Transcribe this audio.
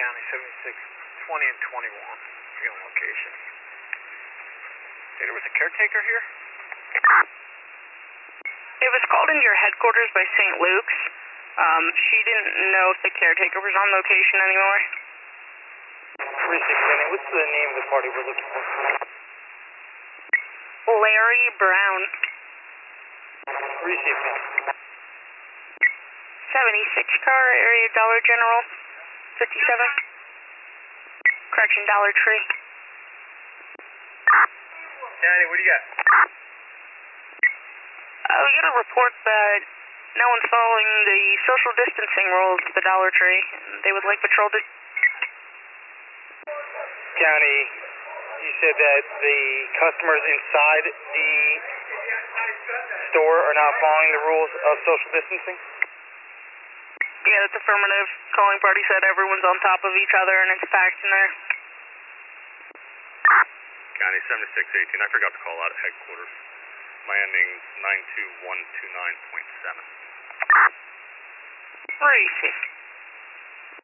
County 76, 20 and 21. Feeling location. Hey, there was a caretaker here? It was called into your headquarters by St. Luke's. She didn't know if the caretaker was on location anymore. 36, what's the name of the party we're looking for? Larry Brown. 36. 76 car, area Dollar General, 57. Correction, Dollar Tree. Danny, what do you got? We got a report that no one's following the social distancing rules at the Dollar Tree, and they would like patrol to... County, you said that the customers inside the store are not following the rules of social distancing? Yeah, that's affirmative. Calling party said everyone's on top of each other and it's packed in there. County 7618, I forgot to call out at headquarters. Landing 92129.7. Receive.